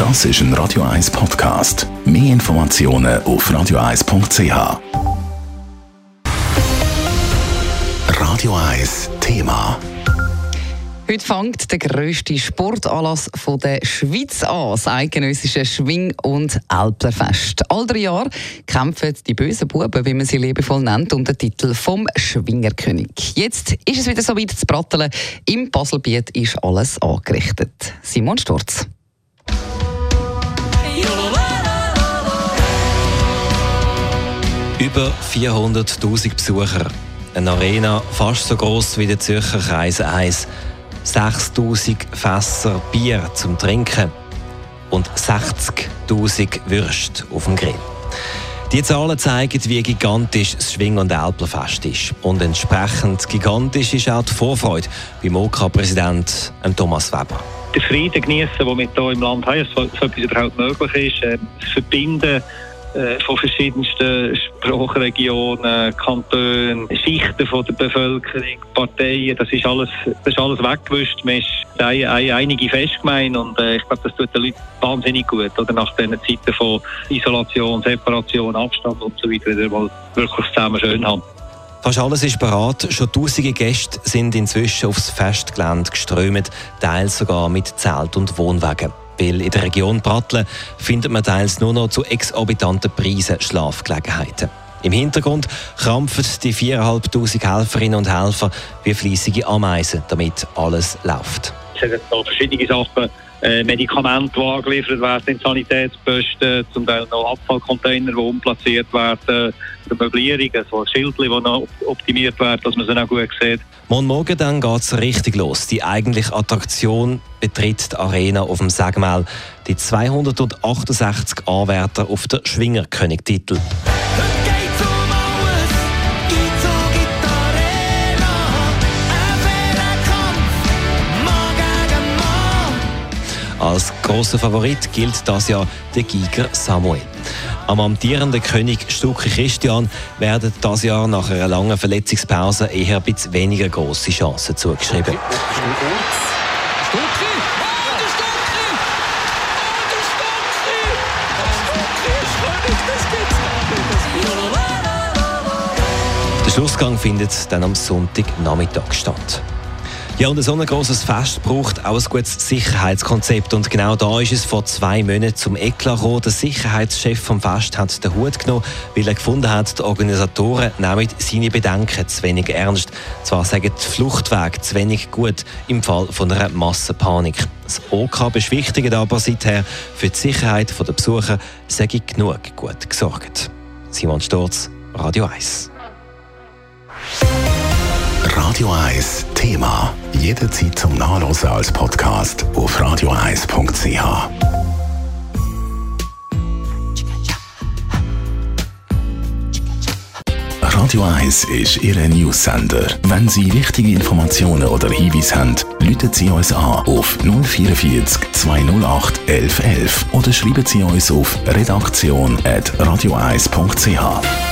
Das ist ein Radio 1 Podcast. Mehr Informationen auf radio1.ch. Radio 1 Thema. Heute fängt der grösste Sportanlass der Schweiz an, das eidgenössische Schwing- und Älplerfest. All 3 Jahre kämpfen die bösen Buben, wie man sie liebevoll nennt, um den Titel vom Schwingerkönig. Jetzt ist es wieder so weit zu Bratteln. Im Baselbiet ist alles angerichtet. Simon Sturz. Über 400'000 Besucher. Eine Arena fast so gross wie der Zürcher Kreis 1. 6'000 Fässer Bier zum Trinken und 60'000 Würste auf dem Grill. Die Zahlen zeigen, wie gigantisch das Schwing- und Älplerfest ist. Und entsprechend gigantisch ist auch die Vorfreude beim OK-Präsident Thomas Weber. Den Frieden genießen, den wir hier im Land haben, so etwas überhaupt möglich ist, das Verbinden von verschiedensten Sprachregionen, Kantonen, Schichten von der Bevölkerung, Parteien, das ist alles weggewischt. Man ist eine einige Festgemeinde und ich glaube, das tut den Leuten wahnsinnig gut. Oder nach diesen Zeiten von Isolation, Separation, Abstand und so weiter, wieder mal wirklich zusammen schön haben. Fast alles ist bereit. Schon tausende Gäste sind inzwischen aufs Festgelände geströmt, teils sogar mit Zelt und Wohnwagen. Weil in der Region Bratteln findet man teils nur noch zu exorbitanten Preisen Schlafgelegenheiten. Im Hintergrund krampfen die 4'500 Helferinnen und Helfer wie fleissige Ameisen, damit alles läuft. Es sind da verschiedene Sachen, Medikamente, die angeliefert werden in Sanitätsposten, zum Teil noch Abfallcontainer, die umplatziert werden, Möblierungen, so Schildchen, die noch optimiert werden, dass man sie auch gut sieht. Morgen dann geht es richtig los. Die eigentliche Attraktion betritt die Arena auf dem Sägemehl. Die 268 Anwärter auf den Schwingerkönig-Titel. Als grosser Favorit gilt das Jahr der Giger Samuel. Am amtierenden König Stucki Christian werden das Jahr nach einer langen Verletzungspause eher ein bisschen weniger grosse Chancen zugeschrieben. Der Schlussgang findet dann am Sonntagnachmittag statt. Ja, und so ein grosses Fest braucht auch ein gutes Sicherheitskonzept. Und genau da ist es vor 2 Monaten zum Eklat gekommen. Der Sicherheitschef vom Fest hat den Hut genommen, weil er gefunden hat, die Organisatoren nehmen seine Bedenken zu wenig ernst. Zwar sagen die Fluchtwege zu wenig gut im Fall von einer Massenpanik. Das OK beschwichtigt aber seither, für die Sicherheit der Besucher sei genug gut gesorgt. Simon Sturz, Radio 1. Radio 1 Thema. Jederzeit zum Nachlesen als Podcast auf radio1.ch. Radio 1 ist Ihr News-Sender. Wenn Sie wichtige Informationen oder Hinweise haben, rufen Sie uns an auf 044 208 1111 oder schreiben Sie uns auf redaktion@radio1.ch.